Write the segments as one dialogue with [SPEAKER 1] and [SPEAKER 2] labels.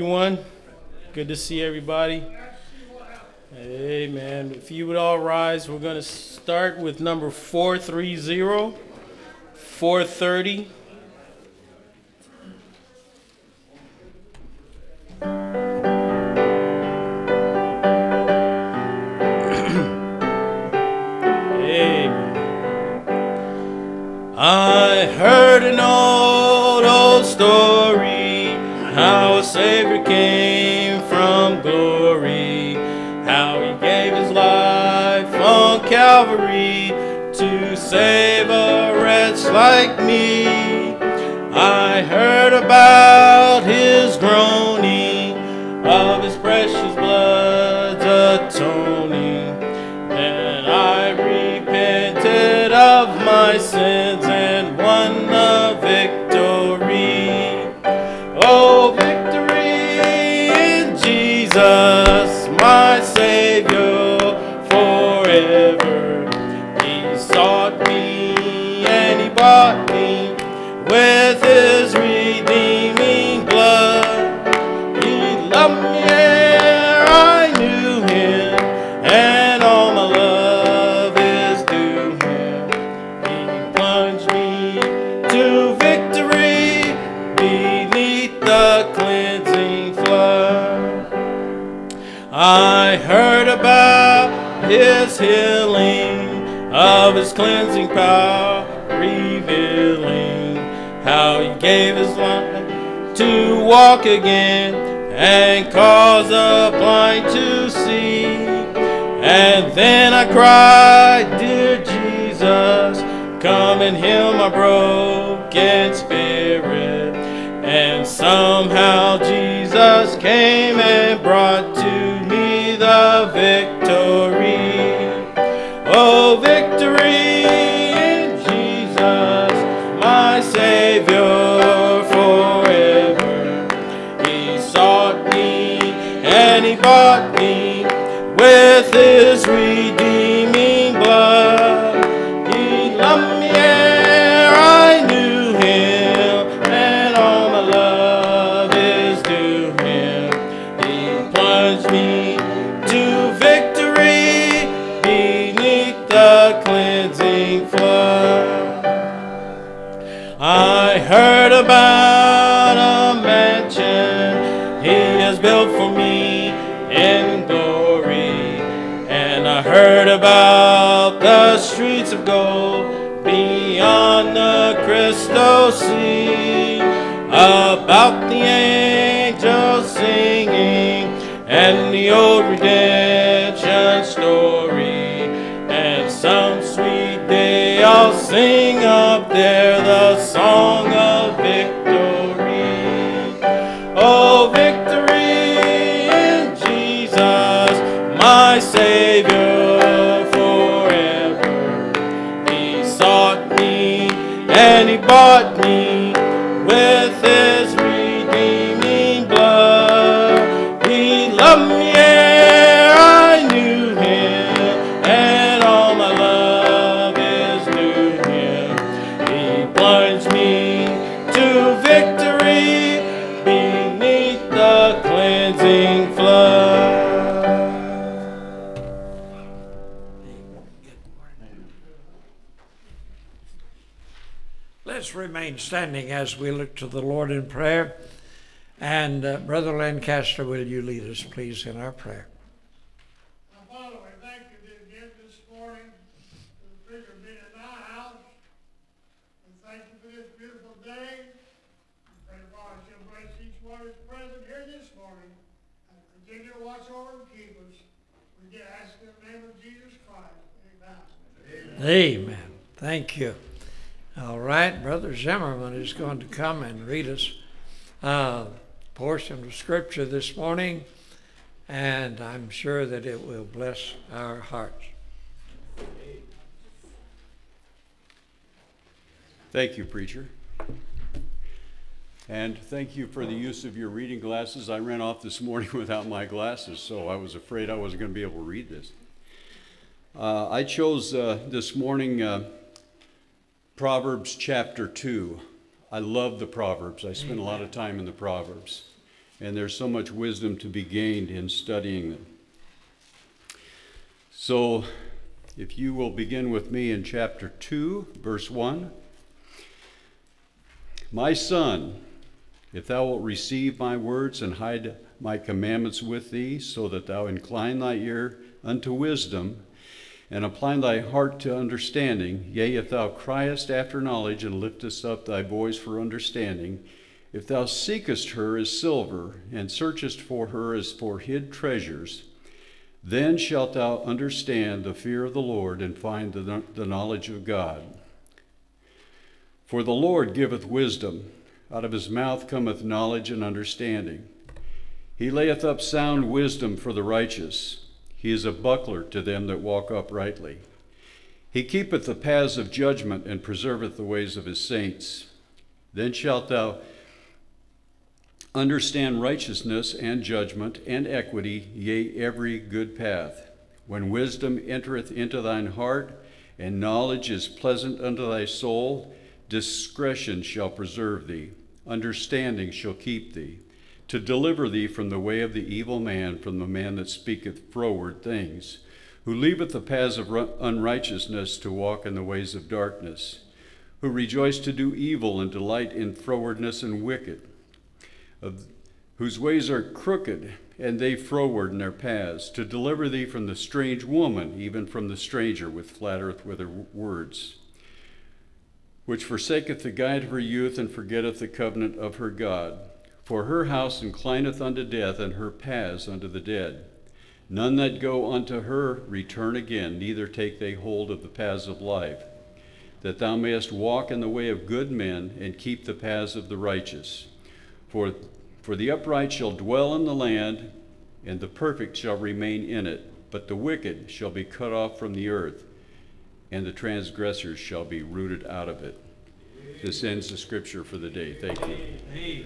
[SPEAKER 1] everyone. Good to see everybody. Amen. If you would all rise, we're going to start with number 430, 430. I heard an old story, how a Savior came from glory, how he gave his life on Calvary to save a wretch like me. I heard about his groaning, of his precious blood's atoning, and I repented of my sins and won the victory. Oh, victory in Jesus, my Savior forever. He sought me and he bought me with his redeeming blood. He loved me ere I knew him, and all my love is due him. He plunged me to victory beneath the cleansing flood. I heard about his healing, of his cleansing power revealing, how he gave his life to walk again and cause the blind to see. And then I cried, dear Jesus, come and heal my broken spirit. And somehow Jesus came and brought to me the victory. Oh, victory in Jesus, my Savior forever. He sought me and he bought me with his redeeming blood. He loved me ere I knew him, and all my love is due him. He plunged me to victory beneath the cleansing flood. I heard about a mansion he has built for me in glory, and I heard about the streets of gold beyond the crystal sea, about the angels singing and the old redemption story. And some sweet day I'll sing up there the song of victory. Oh, victory in Jesus, my Savior forever. He sought me and he bought me with his redeeming blood. He loved me ere I knew him, and all my love is due him. He plunged me to victory beneath the cleansing flood.
[SPEAKER 2] Let's remain standing as we look to the Lord in prayer. And Brother Lancaster, will you lead us, please, in our prayer?
[SPEAKER 3] Now, Father, we thank you that again this morning for the preacher being in our house. We thank you for this beautiful day. We pray, Father, that you'll bless each one that's present here this morning and continue to watch over and keep us. We did ask in the name of Jesus Christ. Amen.
[SPEAKER 2] Amen. Thank you. All right, Brother Zimmerman is going to come and read us a portion of Scripture this morning, and I'm sure that it will bless our hearts.
[SPEAKER 4] Thank you, preacher. And thank you for the use of your reading glasses. I ran off this morning without my glasses, so I was afraid I wasn't going to be able to read this. I chose this morning Proverbs chapter 2. I love the Proverbs. I spend a lot of time in the Proverbs. and there's so much wisdom to be gained in studying them. So, if you will begin with me in chapter 2, verse 1. My son, if thou wilt receive my words and hide my commandments with thee, so that thou incline thy ear unto wisdom, and apply thy heart to understanding, yea, if thou criest after knowledge and liftest up thy voice for understanding, if thou seekest her as silver, and searchest for her as for hid treasures, then shalt thou understand the fear of the Lord, and find the knowledge of God. For the Lord giveth wisdom, out of his mouth cometh knowledge and understanding. He layeth up sound wisdom for the righteous. He is a buckler to them that walk uprightly. He keepeth the paths of judgment, and preserveth the ways of his saints. Then shalt thou understand righteousness and judgment and equity, yea, every good path. When wisdom entereth into thine heart, and knowledge is pleasant unto thy soul, discretion shall preserve thee, understanding shall keep thee, to deliver thee from the way of the evil man, from the man that speaketh froward things, who leaveth the paths of unrighteousness to walk in the ways of darkness, who rejoice to do evil and delight in frowardness and wicked, whose ways are crooked, and they froward in their paths, to deliver thee from the strange woman, even from the stranger which flattereth with her words, which forsaketh the guide of her youth, and forgetteth the covenant of her God. For her house inclineth unto death, and her paths unto the dead. None that go unto her return again, neither take they hold of the paths of life, that thou mayest walk in the way of good men, and keep the paths of the righteous. For the upright shall dwell in the land, and the perfect shall remain in it, but the wicked shall be cut off from the earth, and the transgressors shall be rooted out of it. This ends the scripture for the day. Thank you.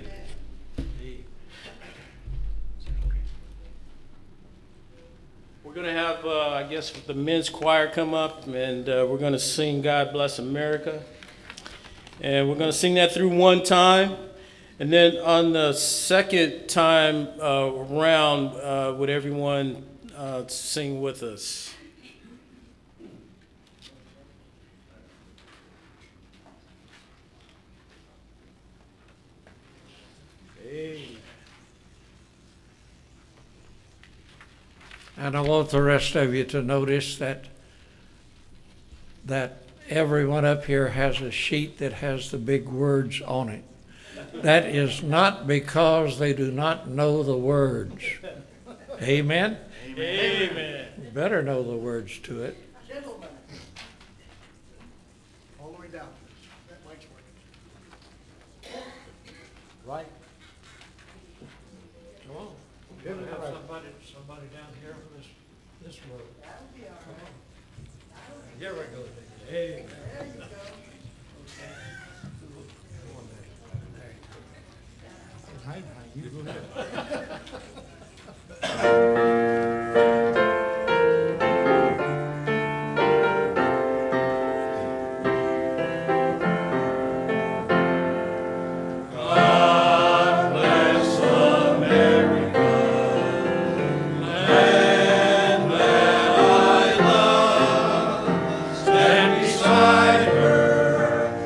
[SPEAKER 1] We're going to have, I guess, the men's choir come up, and we're going to sing God Bless America. And we're going to sing that through one time. And then on the second time around, would everyone sing with us?
[SPEAKER 2] And I want the rest of you to notice that everyone up here has a sheet that has the big words on it. That is not because they do not know the words. Amen?
[SPEAKER 1] Amen.
[SPEAKER 2] You better know the words to it.
[SPEAKER 3] Gentlemen. All the way down. That mic's working.
[SPEAKER 2] Right. Come on. We're going to have somebody down here for this road. That'll be all right. Here we go. Amen.
[SPEAKER 3] There you go.
[SPEAKER 2] You go ahead.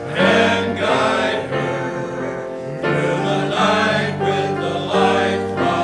[SPEAKER 5] With the light from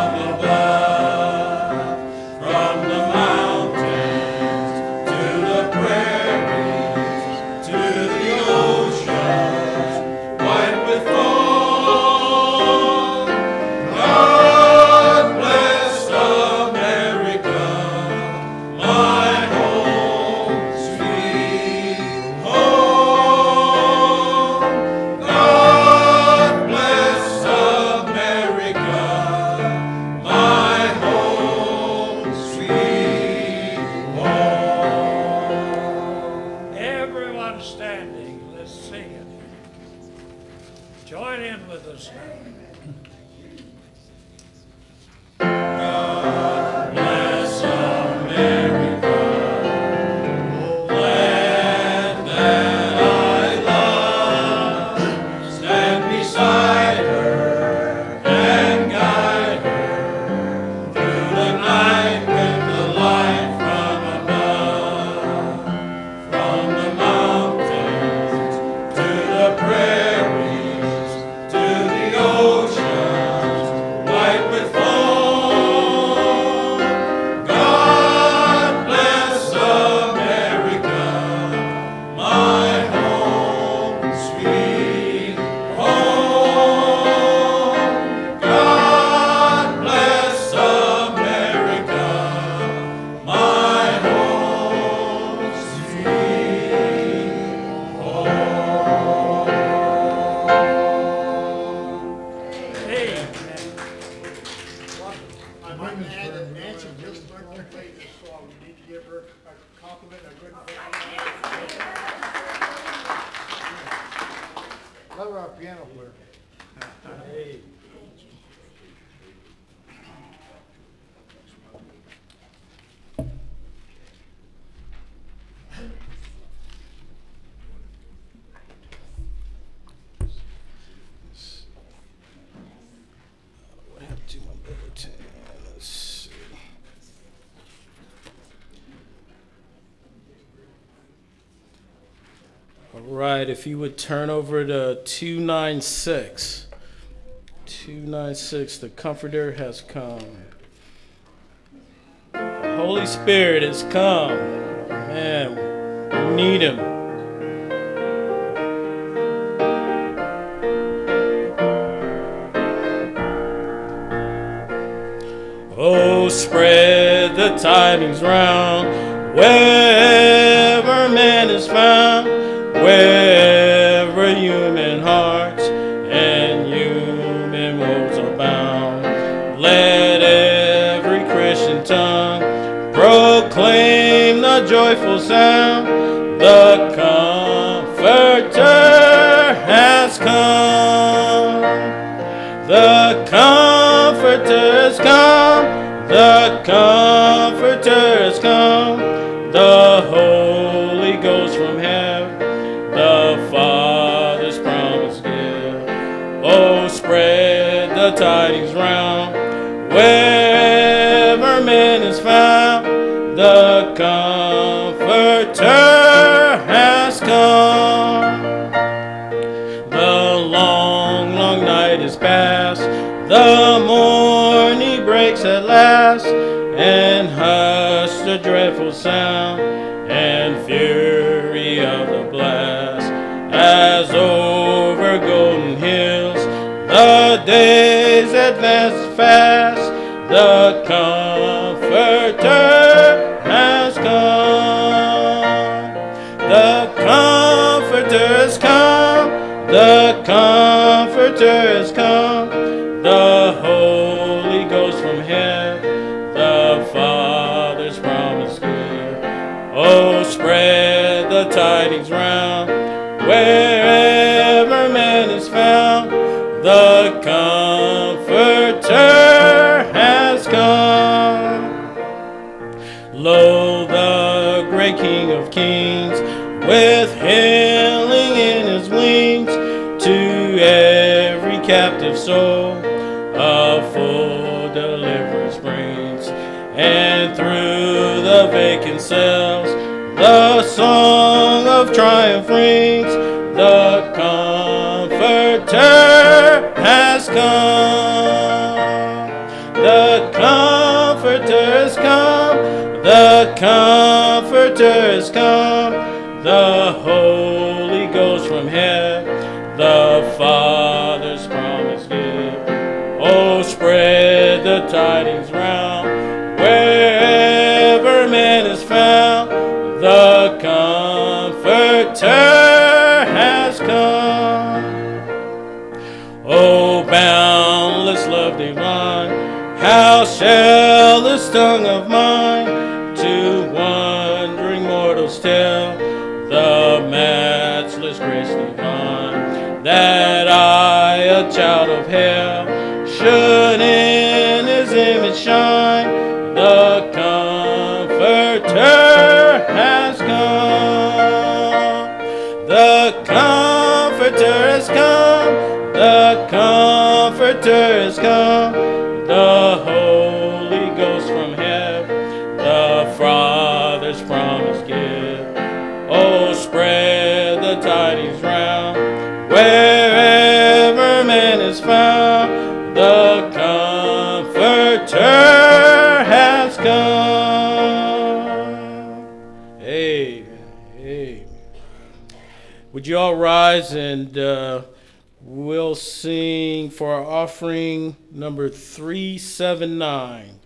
[SPEAKER 3] I might add that Nancy just learned to play this song. We need to give her a compliment, a good Love our piano player.
[SPEAKER 1] What happened to my bulletin? Let's see. All right, if you would turn over to 296. 296, the Comforter has come. The Holy Spirit has come. Man, we need him. Oh, spread the tidings round, wherever man is found, wherever human hearts and human woes abound. Let every Christian tongue proclaim the joyful sound. The Comforter has come. The Comforter has come. The Comforter has come. The Holy Ghost from heaven, the Father's promise give. Oh, spread the tidings round, wherever man is found. The Comforter has come. The long, long night is past. The morning breaks at last, and hush the dreadful sound and fury of the blast. As over golden hills the days advance fast, the Comforter has come. The Comforter has come. The Comforter has come. The Holy Ghost from heaven, the Father's promise give. Oh, spread the tidings round, wherever man is found. The Comforter has come. Lo, the great King of Kings, with healing in his wings, to every captive soul a full deliverance brings. And through the vacant cells the song of triumph rings. The Comforter has come. The Comforter has come. The Comforter has come. The Holy Ghost from heaven, the Father's promise give. Oh, spread the tidings round, wherever man is found. The Comforter has come. Oh, boundless love divine, how shall this tongue of mine to wondering mortals tell the matchless grace divine, that I, a child of hell, should in his image shine. The Comforter has come. The Comforter has come. The Comforter has come. The Holy Ghost from heaven, the Father's promise give. Oh, spread the tidings round, wherever man is found. The Comforter has come. Amen. Would you all rise, and we'll sing for our offering number 379.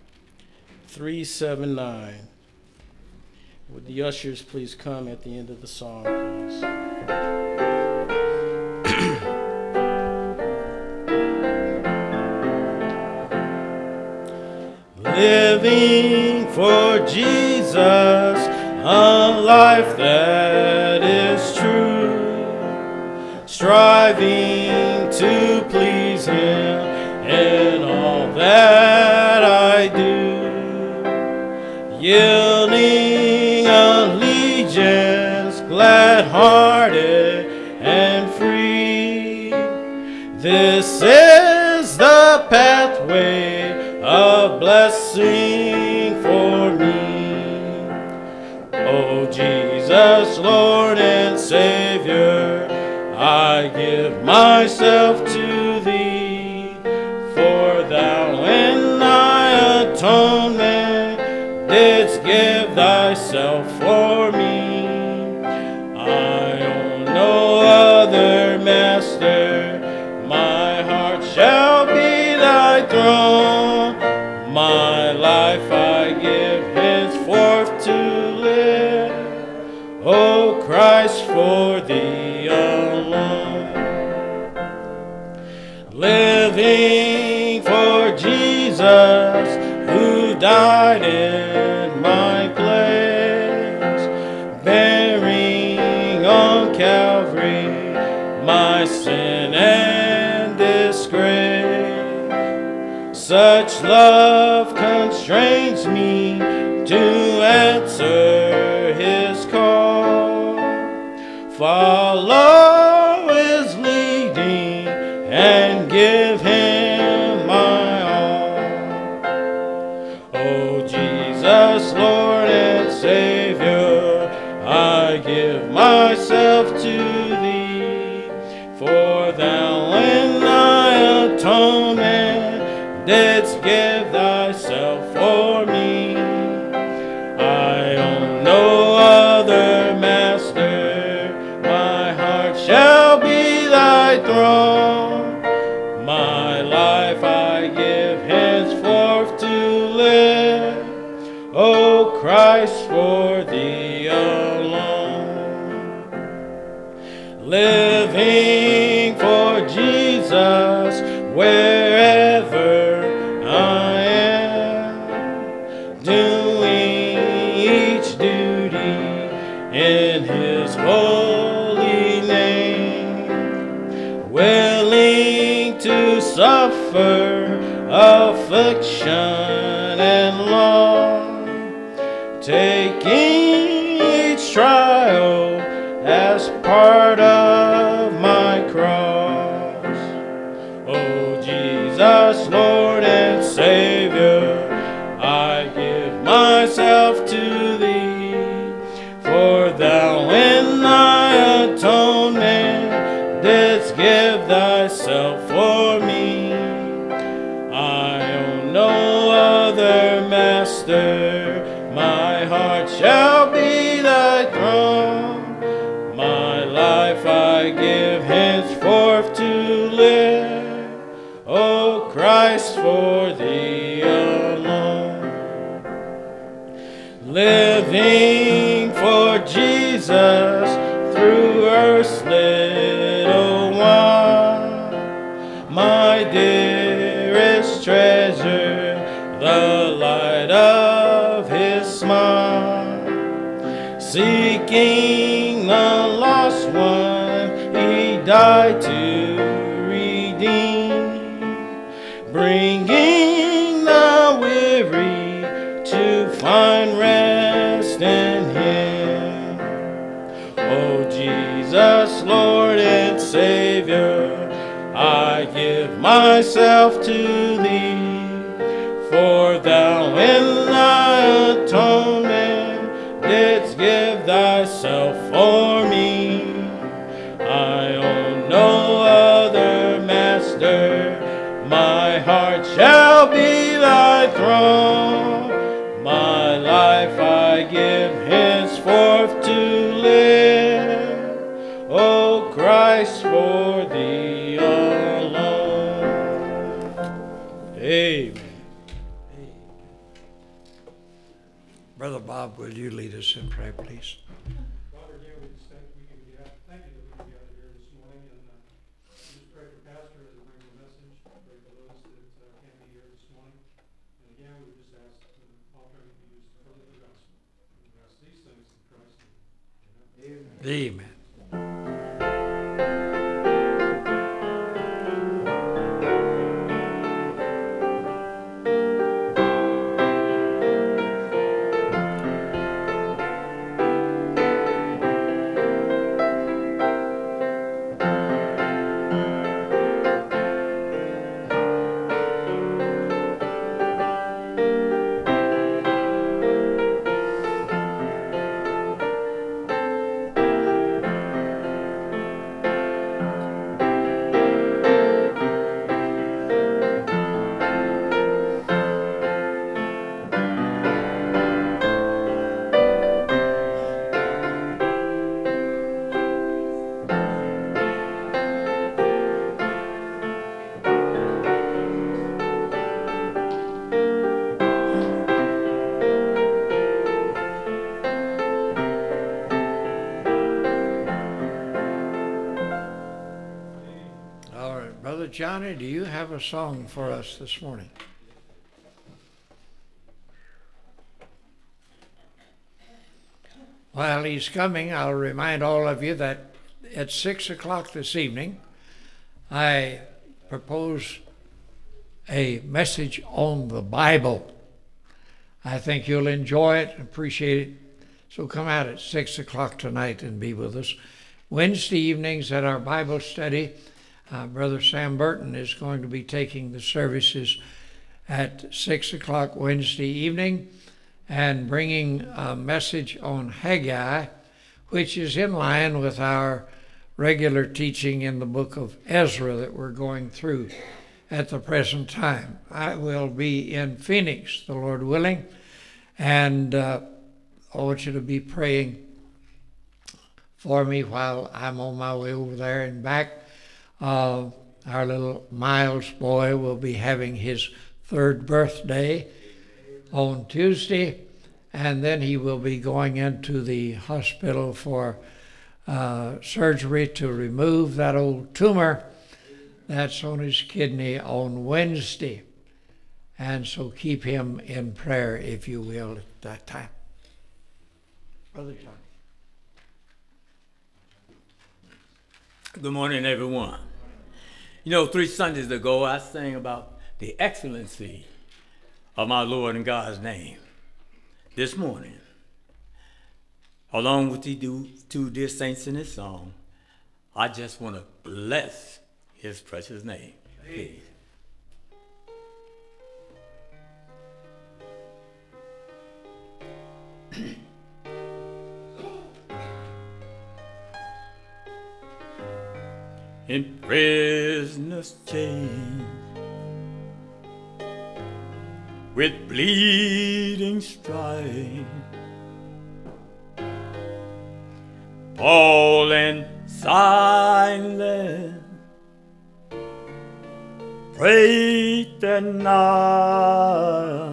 [SPEAKER 1] 379. Would the ushers please come at the end of the song, please? living for Jesus, a life that is true, striving to please Him in all that I do, yielding allegiance, glad-hearted and free. This is the pathway of blessing for me. Oh Jesus, Lord and Savior, I give myself to Thee, for Thou in Thy atonement didst give Thyself for me. I own no other master, my heart shall be Thy throne. My life I give henceforth to live, O Christ, for Thee alone. Living for Jesus, who died in my place, bearing on Calvary my sin and disgrace. Such love constrains me to answer His call. Follow His leading and give Him my all. Oh Jesus, Lord and Savior, I give myself to Thee, for Thou in Thy atonement didst give Thyself for me. I own no other master, my heart shall be Thy throne. My life I give henceforth to live, O Christ, for Thee alone. Living for Jesus wherever I am, doing each duty in His holy name, willing to suffer affliction and long, taking each trial as part of my cross. Oh Jesus, Lord and Savior, I give myself to Thee, for Thou in Thy atonement didst give Thyself for me. I own no other master, my heart shall be Thy throne. My life I give henceforth to live, O Christ, for Thee alone. Living for Jesus through earth's little one, my dearest treasure, the light of His smile, seeking the lost one He died to redeem, bringing the weary to find rest in Him. Oh Jesus, Lord and Savior, I give myself to Thee, for Thou in Thy atonement didst give Thyself for me. I own no other master, my heart shall be Thy throne. My life I give henceforth to live, O Christ, for Thee alone. Amen.
[SPEAKER 2] Brother Bob, will you lead us in prayer, please?
[SPEAKER 5] Father, again, we just thank you that we can gather here this morning, and we just pray for Pastor as he brings the message. Pray for those that can't be here this morning. And again, we just
[SPEAKER 2] Amen. All right, Brother Johnny, do you have a song for us this morning? While he's coming, I'll remind all of you that at 6 o'clock this evening, I propose a message on the Bible. I think you'll enjoy it and appreciate it. So come out at 6 o'clock tonight and be with us. Wednesday evenings at our Bible study, Brother Sam Burton is going to be taking the services at 6 o'clock Wednesday evening and bringing a message on Haggai, which is in line with our regular teaching in the book of Ezra that we're going through at the present time. I will be in Phoenix, the Lord willing, and I want you to be praying for me while I'm on my way over there and back. Our little Miles boy will be having his 3rd birthday on Tuesday, and then he will be going into the hospital for surgery to remove that old tumor that's on his kidney on Wednesday. And so keep him in prayer, if you will, at that time. Brother John.
[SPEAKER 6] Good morning, everyone. You know, 3 Sundays ago, I sang about the excellency of my Lord and God's name. This morning, along with the two dear saints in this song, I just want to bless his precious name. Please. In prisoner's chains, with bleeding strife, Paul and Silas prayed that night,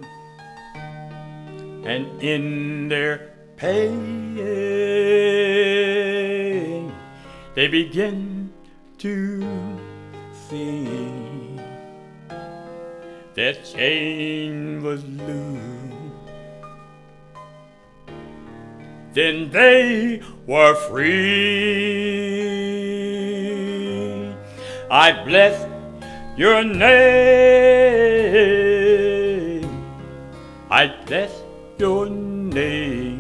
[SPEAKER 6] and in their pain they began to see that chain was loose. Then they were free. I bless your name. I bless your name.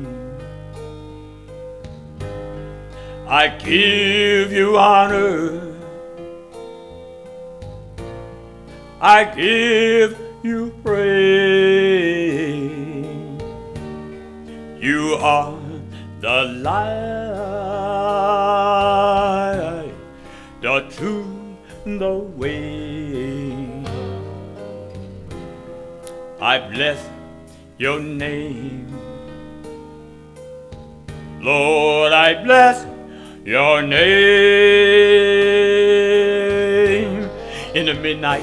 [SPEAKER 6] I give you honor. I give you praise. You are the light, the truth, the way. I bless your name. Lord, I bless your name. In the midnight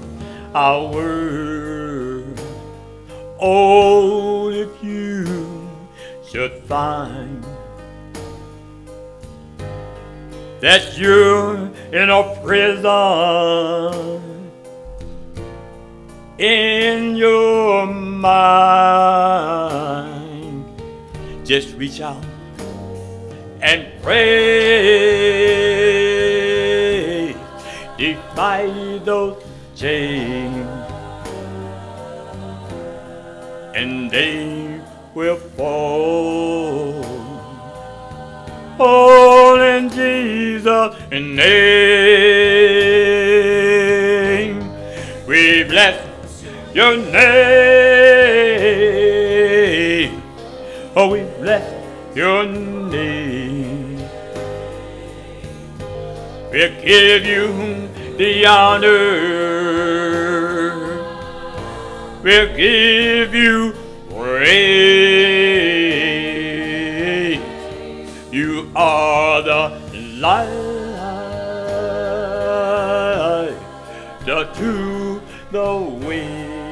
[SPEAKER 6] hour, oh, if you should find that you're in a prison in your mind, just reach out and praise. Defy those chains, and they will fall. All in Jesus' name, we bless your name. Oh, we bless your name. We'll give you the honor. We'll give you praise. You are the light, the truth, the way.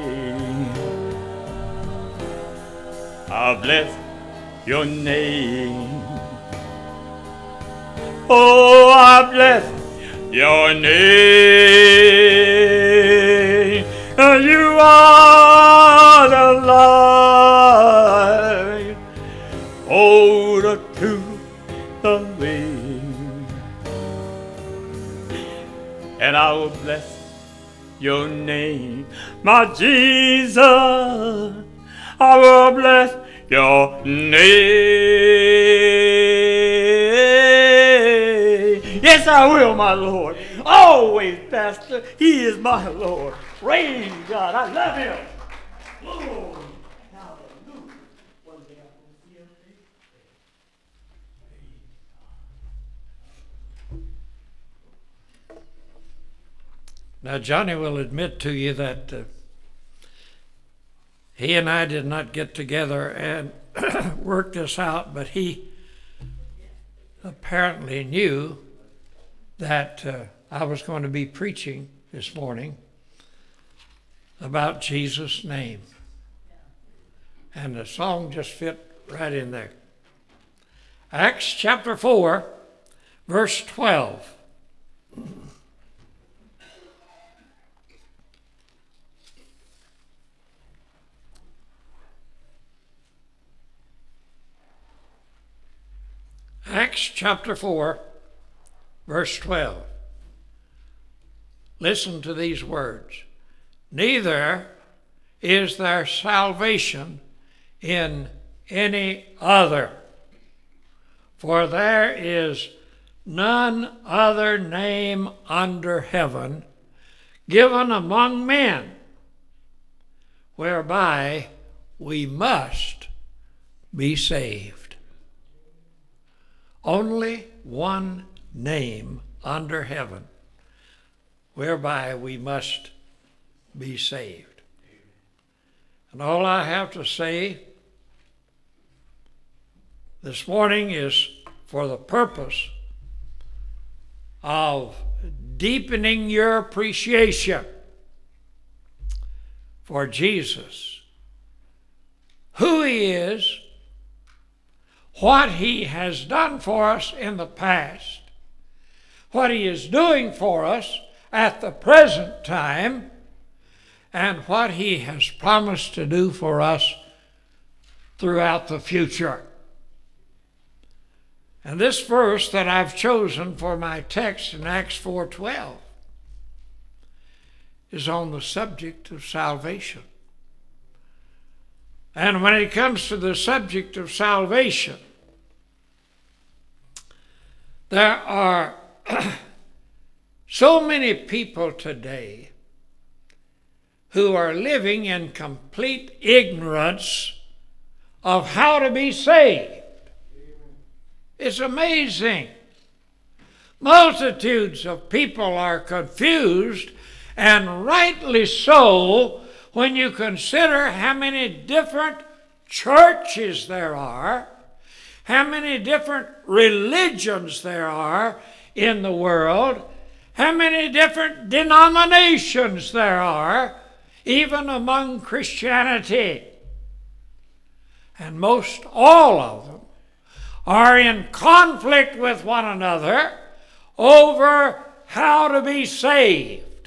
[SPEAKER 6] I bless your name. Oh, I bless your name. You are the light, oh, the truth, the way. And I will bless your name, my Jesus. I will bless your name. Yes, I will, my Lord. Always, Pastor. He is my Lord. Praise God. I love him. Glory. Hallelujah. One day I will see him face to face.
[SPEAKER 2] Now, Johnny will admit to you that he and I did not get together and work this out, but he apparently knew that I was going to be preaching this morning about Jesus' name. And the song just fit right in there. Acts chapter 4, verse 12. Acts chapter 4, verse 12. Listen to these words. Neither is there salvation in any other, for there is none other name under heaven given among men whereby we must be saved. Only one name under heaven whereby we must be saved. And all I have to say this morning is for the purpose of deepening your appreciation for Jesus, who he is, what he has done for us in the past, what he is doing for us at the present time, and what he has promised to do for us throughout the future. And this verse that I've chosen for my text in Acts 4:12 is on the subject of salvation. And when it comes to the subject of salvation, there are so many people today who are living in complete ignorance of how to be saved. It's amazing. Multitudes of people are confused, and rightly so, when you consider how many different churches there are, how many different religions there are in the world, how many different denominations there are, even among Christianity. And most all of them are in conflict with one another over how to be saved.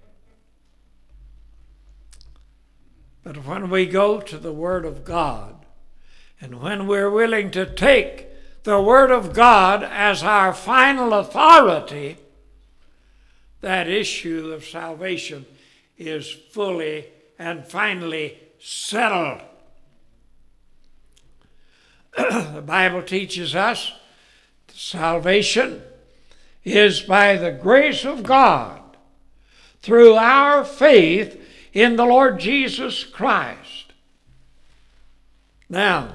[SPEAKER 2] But when we go to the Word of God, and when we're willing to take the Word of God as our final authority, that issue of salvation is fully and finally settled. The Bible teaches us salvation is by the grace of God through our faith in the Lord Jesus Christ. Now,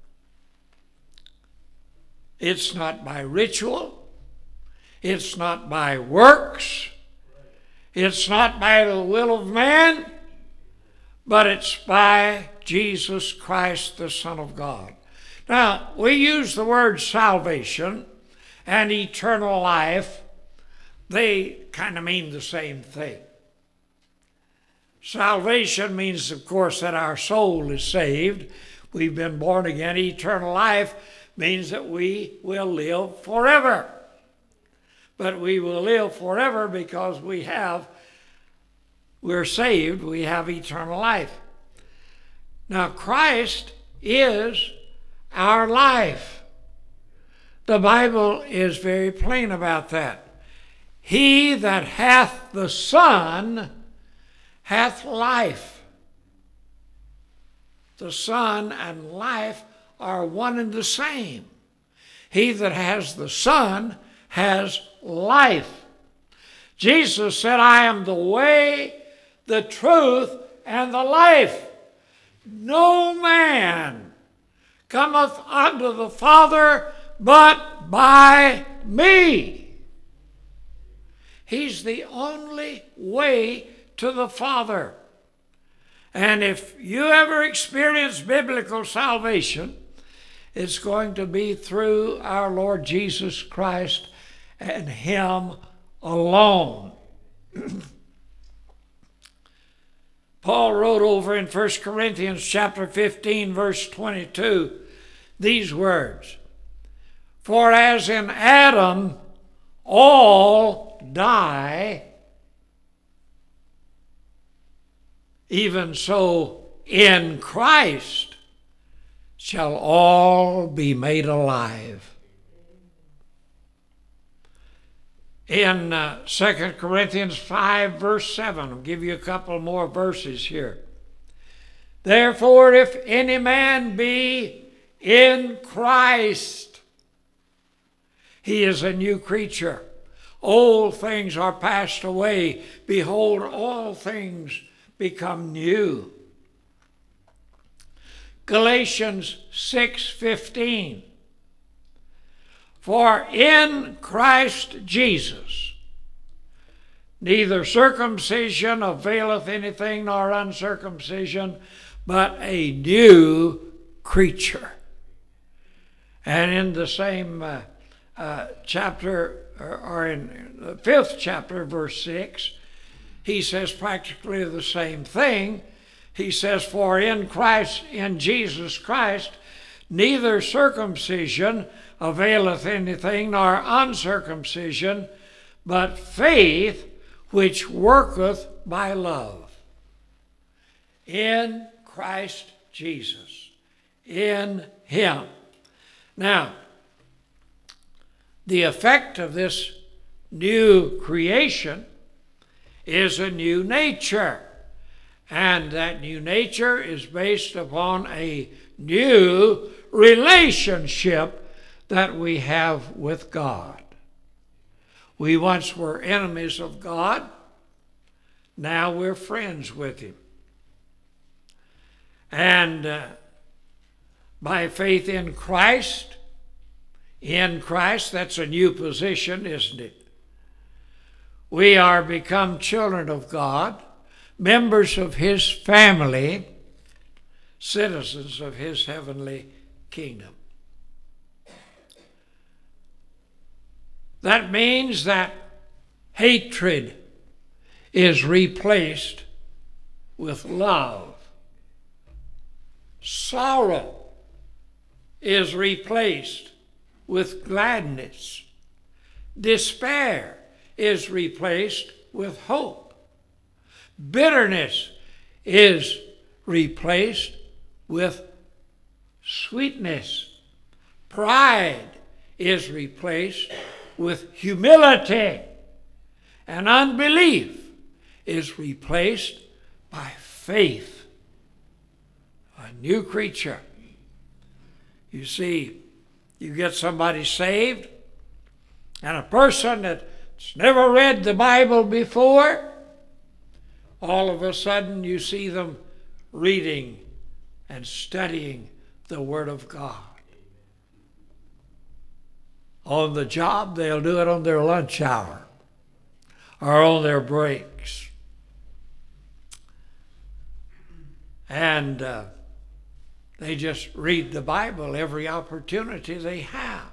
[SPEAKER 2] it's not by ritual, it's not by works, it's not by the will of man, but it's by Jesus Christ, the Son of God. Now, we use the word salvation and eternal life. They kind of mean the same thing. Salvation means, of course, that our soul is saved. We've been born again. Eternal life means that we will live forever. But we will live forever because we're saved, we have eternal life. Now, Christ is our life. The Bible is very plain about that. He that hath the Son hath life. The Son and life are one and the same. He that has the Son has life. Jesus said, I am the way, the truth, and the life. No man cometh unto the Father but by me. He's the only way to the Father. And if you ever experience biblical salvation, it's going to be through our Lord Jesus Christ and Him alone. Paul wrote over in 1 Corinthians chapter 15, verse 22, these words, For as in Adam all die, even so in Christ shall all be made alive. In 2 Corinthians 5, verse 7, I'll give you a couple more verses here. Therefore, if any man be in Christ, he is a new creature. Old things are passed away. Behold, all things become new. Galatians 6:15. For in Christ Jesus neither circumcision availeth anything nor uncircumcision, but a new creature. And in the same chapter, or in the 5th chapter, verse 6, he says practically the same thing. He says, For in Christ, in Jesus Christ, neither circumcision availeth anything, nor uncircumcision, but faith which worketh by love. In Christ Jesus. In Him. Now, the effect of this new creation is a new nature. And that new nature is based upon a new relationship that we have with God. We once were enemies of God. Now we're friends with Him. And by faith in Christ, that's a new position, isn't it? We are become children of God, members of His family, citizens of His heavenly kingdom. That means that hatred is replaced with love. Sorrow is replaced with gladness. Despair is replaced with hope. Bitterness is replaced with sweetness. Pride is replaced with humility. And unbelief is replaced by faith. A new creature. You see, you get somebody saved, and a person that's never read the Bible before, all of a sudden you see them reading and studying the Word of God. On the job, they'll do it on their lunch hour or on their breaks. And they just read the Bible every opportunity they have.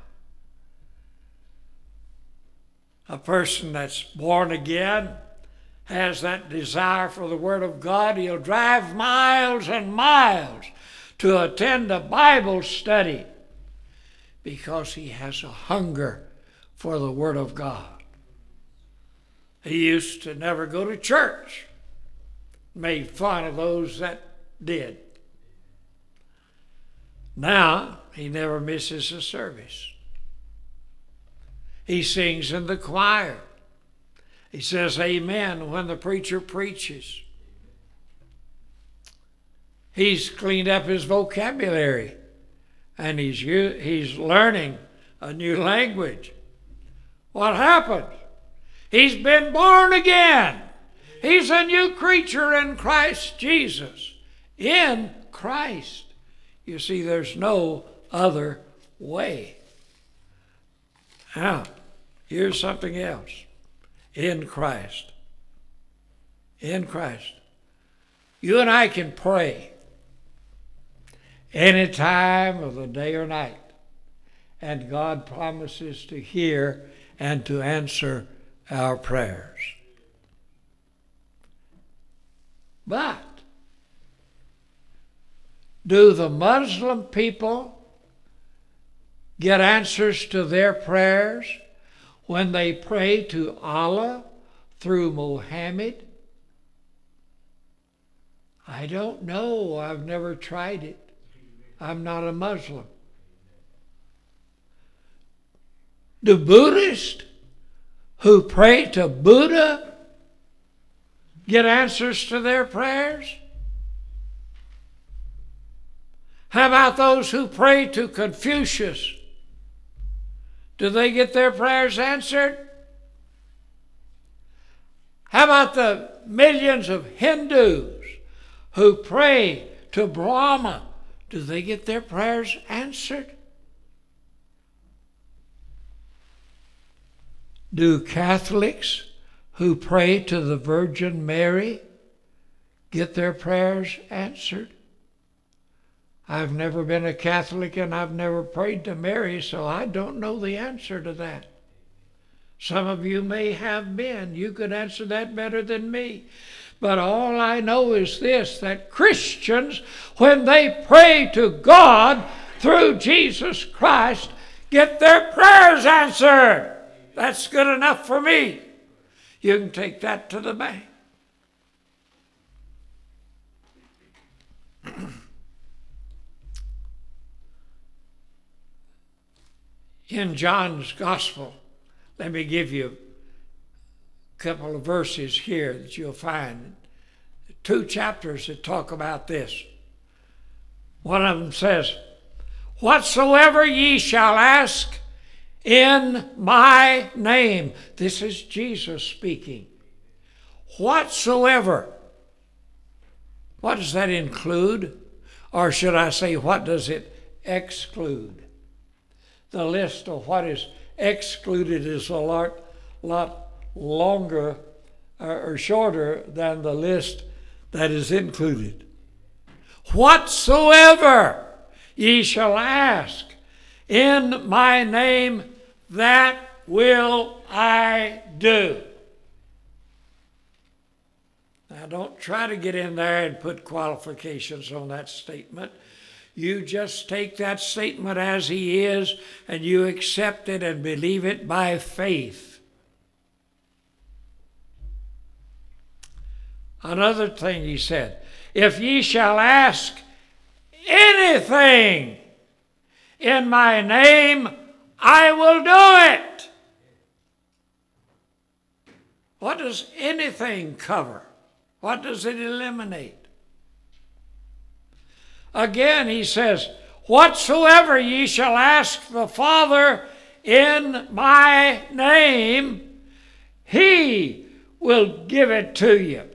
[SPEAKER 2] A person that's born again has that desire for the Word of God. He'll drive miles and miles to attend a Bible study because he has a hunger for the Word of God. He used to never go to church. Made fun of those that did. Now, he never misses a service. He sings in the choir. He says amen when the preacher preaches. He's cleaned up his vocabulary, and he's learning a new language. What happened? He's been born again. He's a new creature in Christ Jesus. In Christ. You see, there's no other way. Now, here's something else. In Christ. In Christ. You and I can pray any time of the day or night, and God promises to hear and to answer our prayers. But do the Muslim people get answers to their prayers when they pray to Allah through Muhammad? I don't know. I've never tried it. I'm not a Muslim. Do Buddhists who pray to Buddha get answers to their prayers? How about those who pray to Confucius? Do they get their prayers answered? How about the millions of Hindus who pray to Brahma? Do they get their prayers answered? Do Catholics who pray to the Virgin Mary get their prayers answered? I've never been a Catholic and I've never prayed to Mary, so I don't know the answer to that. Some of you may have been. You could answer that better than me. But all I know is this, that Christians, when they pray to God through Jesus Christ, get their prayers answered. That's good enough for me. You can take that to the bank. In John's Gospel, let me give you a couple of verses here that you'll find. 2 chapters that talk about this. One of them says, "Whatsoever ye shall ask in my name." This is Jesus speaking. Whatsoever. What does that include? Or should I say, what does it exclude? The list of what is excluded is a lot longer or shorter than the list that is included. Whatsoever ye shall ask in my name, that will I do. Now, don't try to get in there and put qualifications on that statement. You just take that statement as he is, and you accept it and believe it by faith. Another thing he said, if ye shall ask anything in my name, I will do it. What does anything cover? What does it eliminate? Again, he says, whatsoever ye shall ask the Father in my name, he will give it to you.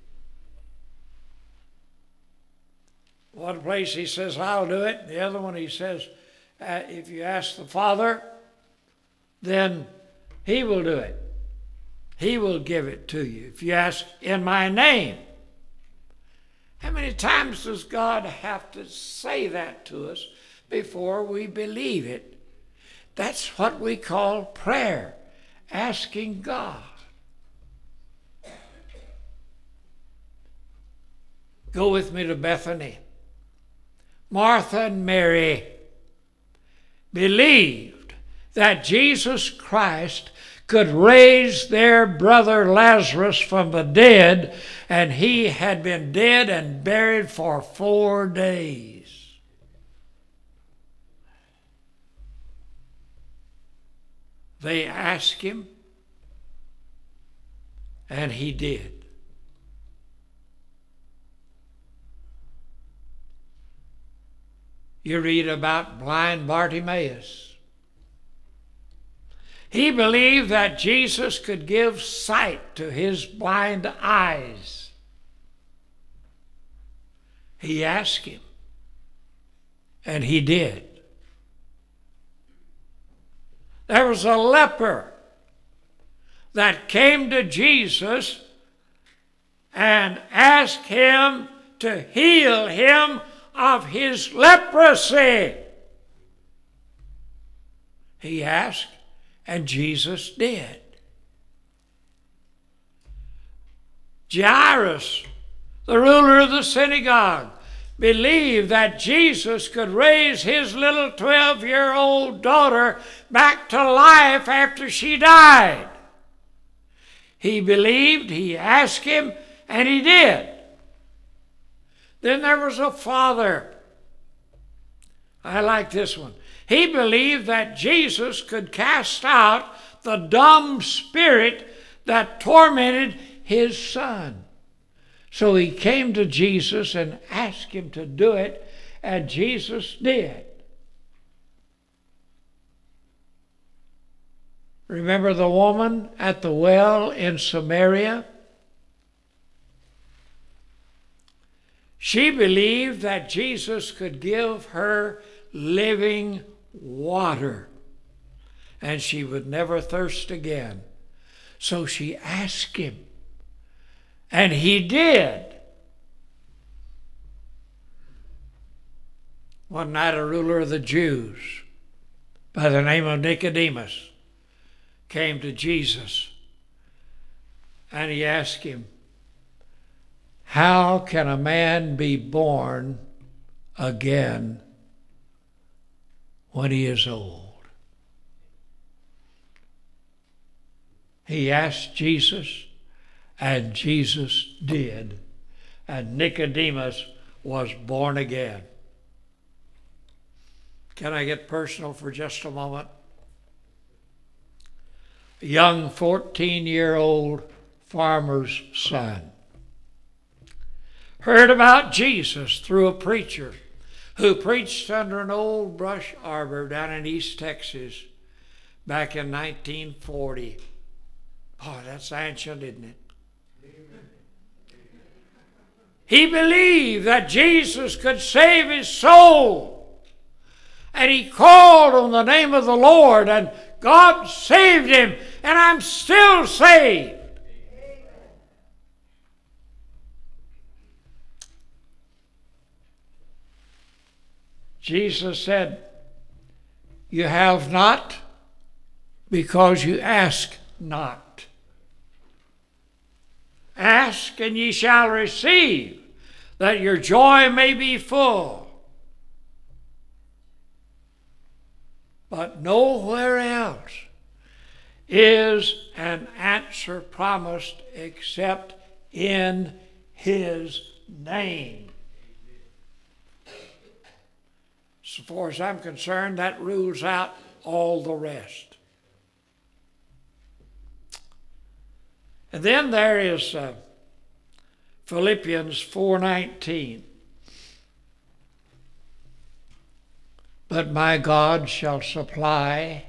[SPEAKER 2] One place he says, I'll do it. The other one he says, if you ask the Father, then he will do it. He will give it to you if you ask in my name. How many times does God have to say that to us before we believe it? That's what we call prayer, asking God. Go with me to Bethany. Martha and Mary believed that Jesus Christ could raise their brother Lazarus from the dead, and he had been dead and buried for 4 days. They asked him, and he did. You read about blind Bartimaeus. He believed that Jesus could give sight to his blind eyes. He asked him, and he did. There was a leper that came to Jesus and asked him to heal him of his leprosy. He asked, and Jesus did. Jairus, the ruler of the synagogue, believed that Jesus could raise his little 12-year-old daughter back to life after she died. He believed, he asked him, and he did. Then there was a father. I like this one. He believed that Jesus could cast out the dumb spirit that tormented his son. So he came to Jesus and asked him to do it, and Jesus did. Remember the woman at the well in Samaria? She believed that Jesus could give her living water, and she would never thirst again. So she asked him, and he did. One night, a ruler of the Jews by the name of Nicodemus came to Jesus, and he asked him, how can a man be born again when he is old? He asked Jesus, and Jesus did. And Nicodemus was born again. Can I get personal for just a moment? A young 14-year-old farmer's son heard about Jesus through a preacher who preached under an old brush arbor down in East Texas back in 1940. Oh, that's ancient, isn't it? He believed that Jesus could save his soul. And he called on the name of the Lord, and God saved him, and I'm still saved. Jesus said, you have not because you ask not. Ask and ye shall receive, that your joy may be full. But nowhere else is an answer promised except in his name. As far as I'm concerned, that rules out all the rest. And then there is Philippians 4:19. But my God shall supply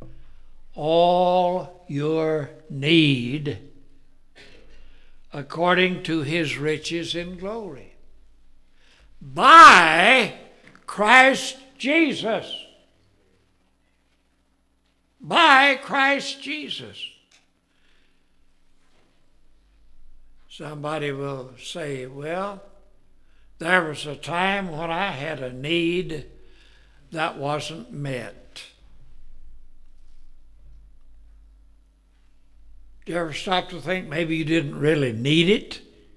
[SPEAKER 2] all your need according to his riches in glory, by Christ Jesus. By Christ Jesus. Somebody will say, well, there was a time when I had a need that wasn't met. Do you ever stop to think maybe you didn't really need it?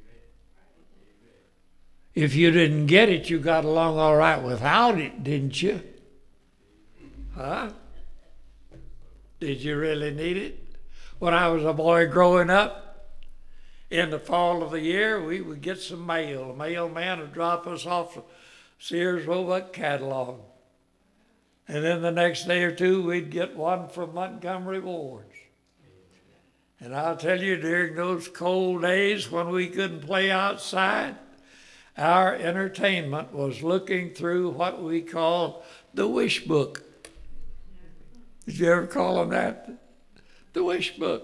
[SPEAKER 2] If you didn't get it, you got along all right without it, didn't you? Huh? Did you really need it? When I was a boy growing up, in the fall of the year, we would get some mail. A mailman would drop us off the Sears Roebuck catalog. And then the next day or two, we'd get one from Montgomery Ward's. And I'll tell you, during those cold days when we couldn't play outside, our entertainment was looking through what we call the wish book. Did you ever call them that? The wish book.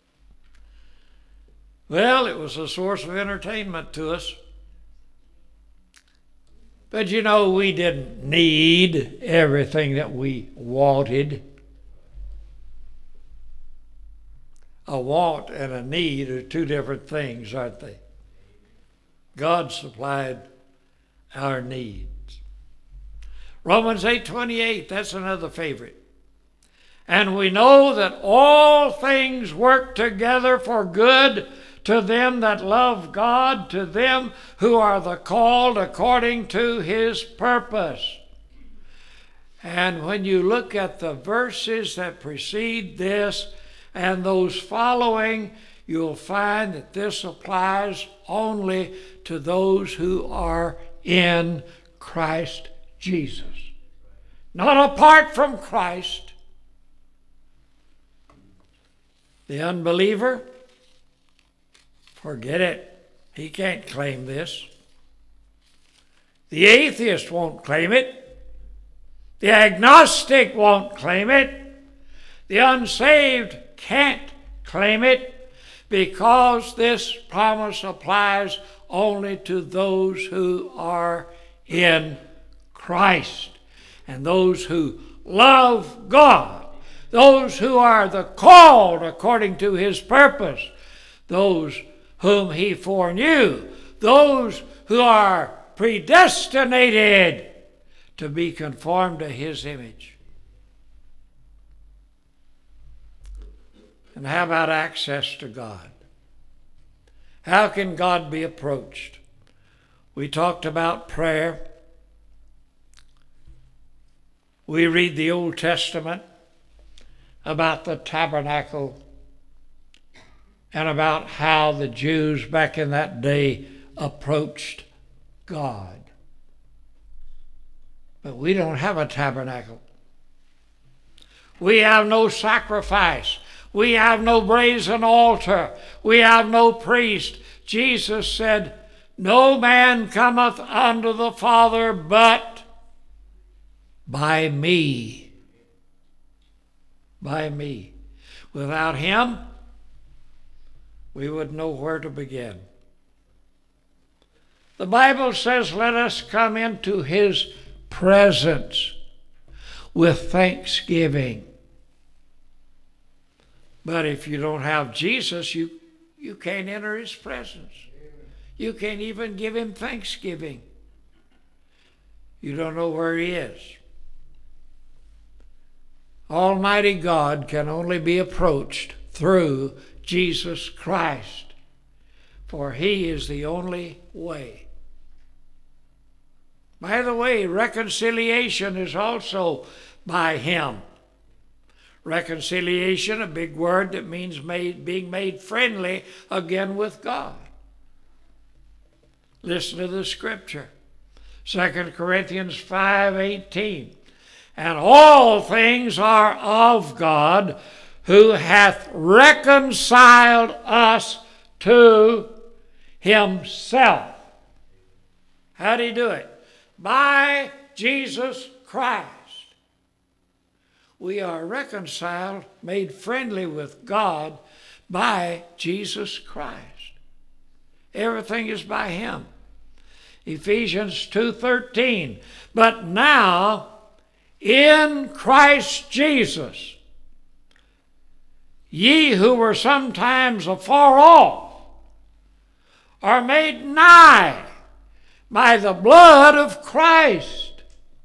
[SPEAKER 2] Well, it was a source of entertainment to us. But you know, we didn't need everything that we wanted. A want and a need are two different things, aren't they? God supplied our needs. Romans 8:28, that's another favorite. And we know that all things work together for good to them that love God, to them who are the called according to his purpose. And when you look at the verses that precede this and those following, you'll find that this applies only to those who are in Christ Jesus. Not apart from Christ. The unbeliever, forget it. He can't claim this. The atheist won't claim it. The agnostic won't claim it. The unsaved can't claim it, because this promise applies only to those who are in Christ and those who love God, those who are the called according to his purpose, those whom he foreknew, those who are predestinated to be conformed to his image. And how about access to God? How can God be approached? We talked about prayer. We read the Old Testament about the tabernacle and about how the Jews back in that day approached God. But we don't have a tabernacle. We have no sacrifice. We have no brazen altar. We have no priest. Jesus said, no man cometh unto the Father but by me. By me. Without him, we would know where to begin. The Bible says, let us come into his presence with thanksgiving. But if you don't have Jesus, you can't enter his presence. You can't even give him thanksgiving. You don't know where he is. Almighty God can only be approached through Jesus Christ, for he is the only way. By the way, reconciliation is also by him. Reconciliation, a big word that means being made friendly again with God. Listen to the scripture. 2 Corinthians 5:18. And all things are of God, who hath reconciled us to himself. How did he do it? By Jesus Christ. We are reconciled, made friendly with God by Jesus Christ. Everything is by him. Ephesians 2:13. But now, in Christ Jesus, ye who were sometimes afar off are made nigh by the blood of Christ.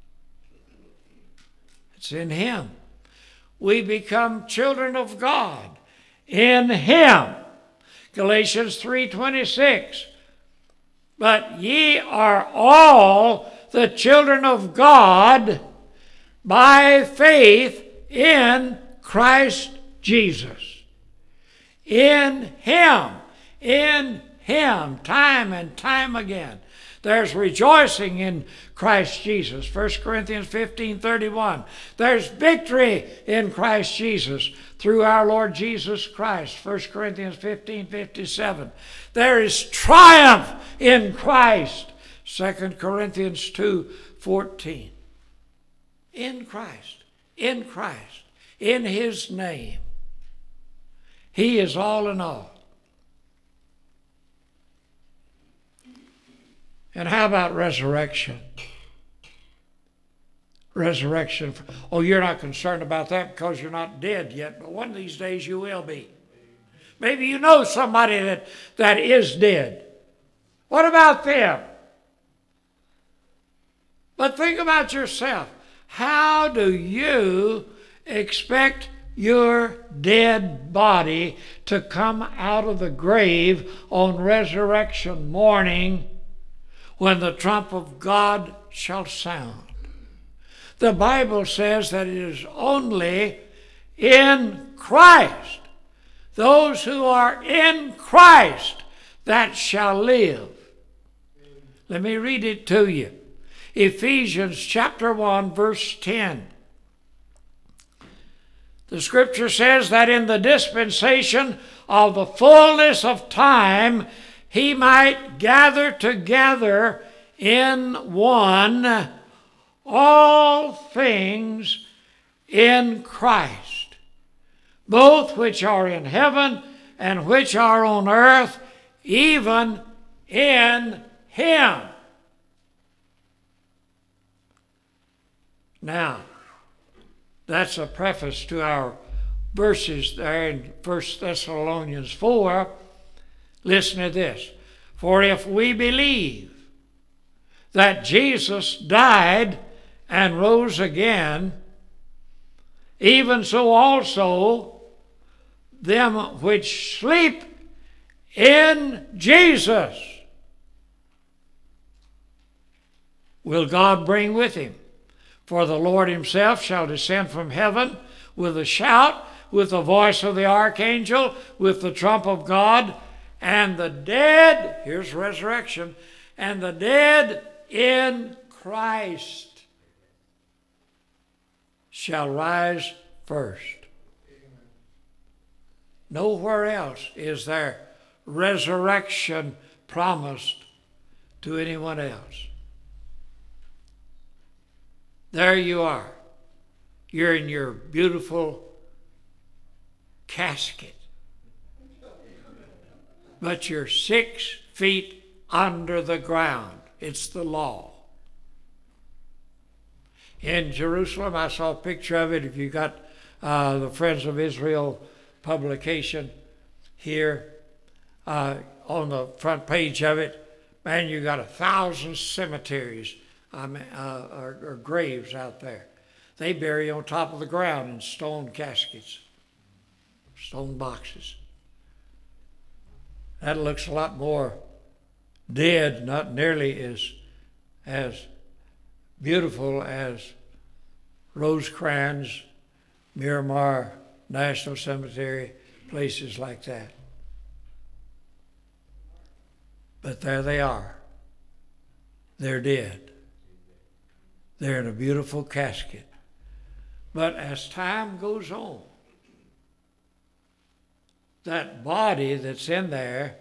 [SPEAKER 2] It's in him. We become children of God in him. Galatians 3:26. But ye are all the children of God by faith in Christ Jesus. In him, time and time again. There's rejoicing in Christ Jesus. 1 Corinthians 15:31. There's victory in Christ Jesus through our Lord Jesus Christ. 1 Corinthians 15:57. There is triumph in Christ. 2 Corinthians 2:14. In Christ, in his name. He is all in all. And how about resurrection? Resurrection. Oh, you're not concerned about that because you're not dead yet, but one of these days you will be. Maybe you know somebody that is dead. What about them? But think about yourself. How do you expect your dead body to come out of the grave on resurrection morning when the trump of God shall sound? The Bible says that it is only in Christ, those who are in Christ, that shall live. Let me read it to you. Ephesians chapter 1, verse 10. The scripture says that in the dispensation of the fullness of time, he might gather together in one all things in Christ, both which are in heaven and which are on earth, even in him. Now, that's a preface to our verses there in 1 Thessalonians 4. Listen to this. For if we believe that Jesus died and rose again, even so also them which sleep in Jesus will God bring with him. For the Lord himself shall descend from heaven with a shout, with the voice of the archangel, with the trump of God, and the dead, here's resurrection, and the dead in Christ shall rise first. Nowhere else is there resurrection promised to anyone else. There you are. You're in your beautiful casket. But you're 6 feet under the ground. It's the law. In Jerusalem, I saw a picture of it. If you got the Friends of Israel publication here on the front page of it, man, you got 1,000 cemeteries or graves out there. They bury on top of the ground in stone caskets, stone boxes. That looks a lot more dead, not nearly as beautiful as Rosecrans, Miramar National Cemetery, places like that. But there they are. They're dead. They're in a beautiful casket. But as time goes on, that body that's in there,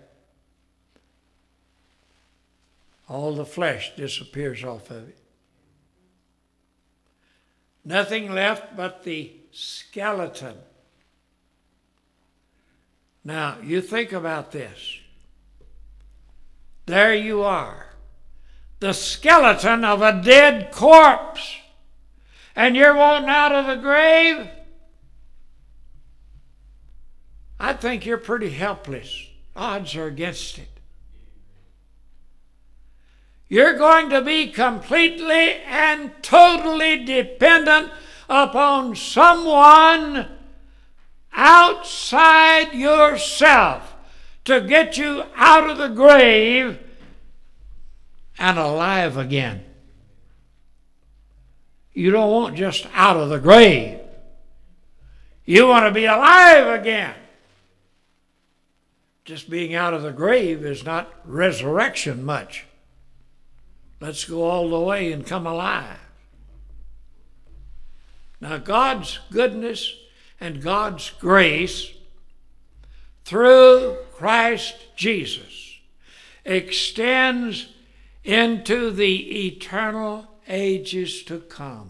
[SPEAKER 2] all the flesh disappears off of it. Nothing left but the skeleton. Now, you think about this. There you are, the skeleton of a dead corpse, and you're wanting out of the grave? I think you're pretty helpless. Odds are against it. You're going to be completely and totally dependent upon someone outside yourself to get you out of the grave and alive again. You don't want just out of the grave. You want to be alive again. Just being out of the grave is not resurrection much. Let's go all the way and come alive. Now, God's goodness and God's grace through Christ Jesus extends into the eternal ages to come.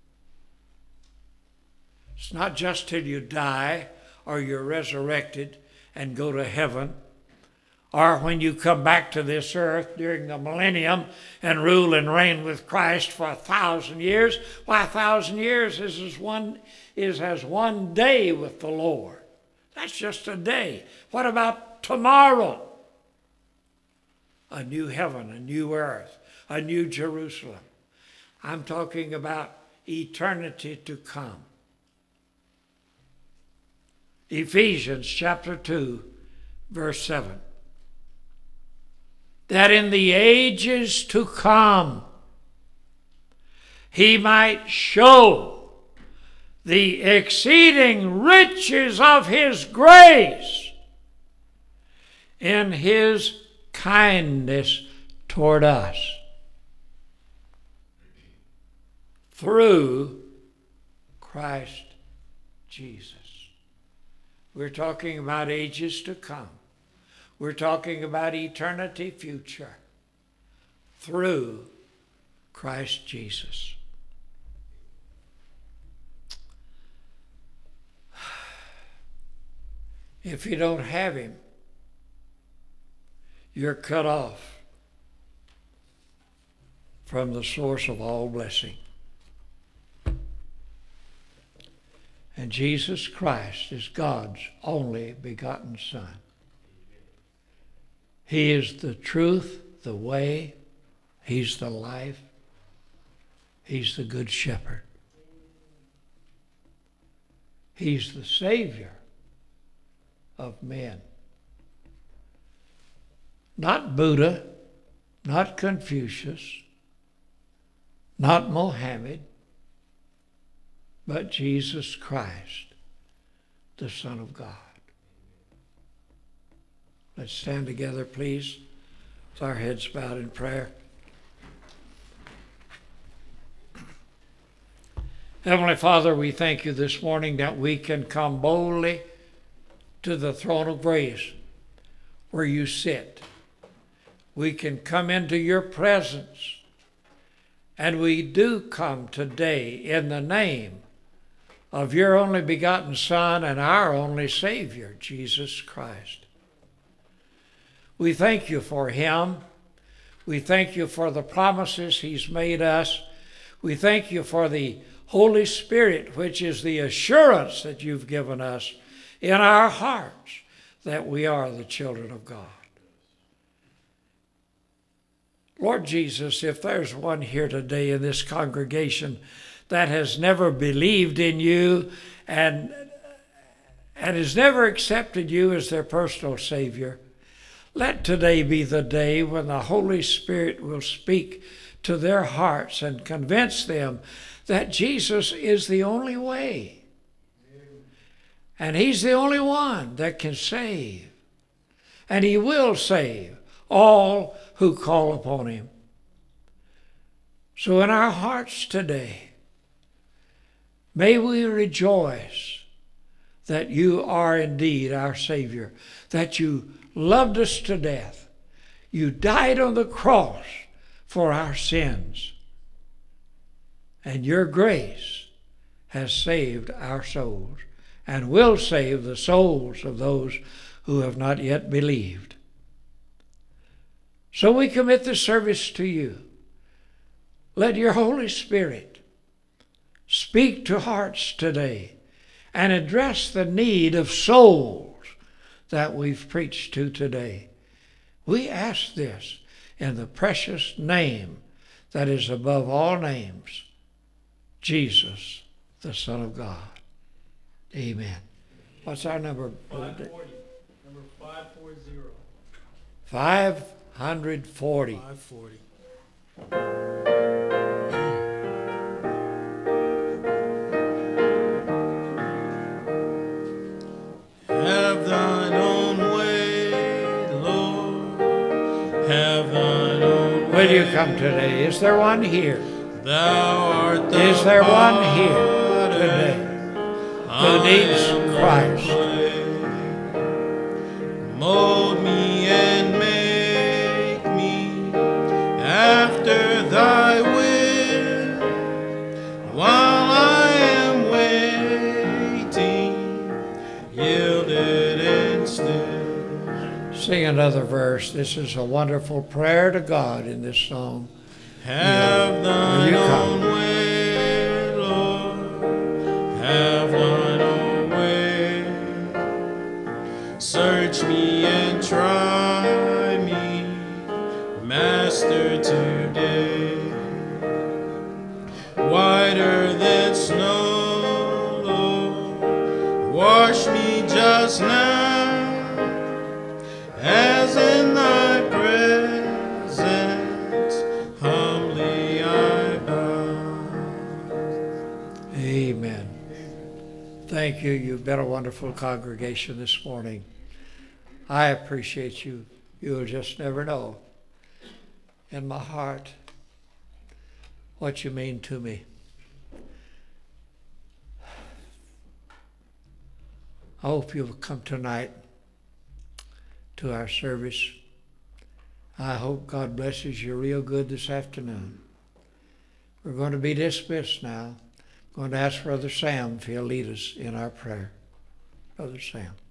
[SPEAKER 2] It's not just till you die or you're resurrected and go to heaven, or when you come back to this earth during the millennium and rule and reign with Christ for 1,000 years. Why, 1,000 years is as one day with the Lord. That's just a day. What about tomorrow? A new heaven, a new earth, a new Jerusalem. I'm talking about eternity to come. Ephesians chapter 2, verse 7. That in the ages to come he might show the exceeding riches of his grace in his kindness toward us through Christ Jesus. We're talking about ages to come. We're talking about eternity future through Christ Jesus. If you don't have him, you're cut off from the source of all blessing. And Jesus Christ is God's only begotten Son. He is the truth, the way. He's the life. He's the good shepherd. He's the Savior of men. Not Buddha, not Confucius, not Mohammed, but Jesus Christ, the Son of God. Let's stand together, please, with our heads bowed in prayer. Heavenly Father, we thank you this morning that we can come boldly to the throne of grace where you sit. We can come into your presence, and we do come today in the name of your only begotten Son and our only Savior, Jesus Christ. We thank you for him. We thank you for the promises he's made us. We thank you for the Holy Spirit, which is the assurance that you've given us in our hearts that we are the children of God. Lord Jesus, if there's one here today in this congregation that has never believed in you and has never accepted you as their personal Savior, let today be the day when the Holy Spirit will speak to their hearts and convince them that Jesus is the only way. And he's the only one that can save. And he will save all who call upon him. So in our hearts today, May we rejoice that you are indeed our Savior, that you loved us to death. You died on the cross for our sins. And your grace has saved our souls and will save the souls of those who have not yet believed. So we commit this service to you. Let your Holy Spirit speak to hearts today and address the need of souls that we've preached to today. We ask this in the precious name that is above all names, Jesus, the Son of God. Amen. What's our number?
[SPEAKER 1] 540. Number 540.
[SPEAKER 2] 540.
[SPEAKER 1] 540. Have thine own way, Lord. Have thine own way.
[SPEAKER 2] Will you come today? Is there one here?
[SPEAKER 1] Thou art the
[SPEAKER 2] Is there one here
[SPEAKER 1] potter,
[SPEAKER 2] today who
[SPEAKER 1] I
[SPEAKER 2] needs
[SPEAKER 1] am the
[SPEAKER 2] Christ?
[SPEAKER 1] clay. Mold me and make me after thy will, while I am waiting, yielded and still.
[SPEAKER 2] Sing another verse. This is a wonderful prayer to God in this song.
[SPEAKER 1] Have
[SPEAKER 2] Will
[SPEAKER 1] thine
[SPEAKER 2] you come?
[SPEAKER 1] own way, Lord. Have thine own way. Search me and try me, Master, today. Whiter than snow, Lord. Wash me just now, as in thy presence humbly I bow.
[SPEAKER 2] Amen. Thank you. You've been a wonderful congregation this morning. I appreciate you. You'll just never know in my heart what you mean to me. I hope you'll come tonight to our service. I hope God blesses you real good this afternoon. We're going to be dismissed now. I'm going to ask Brother Sam if he'll lead us in our prayer. Brother Sam.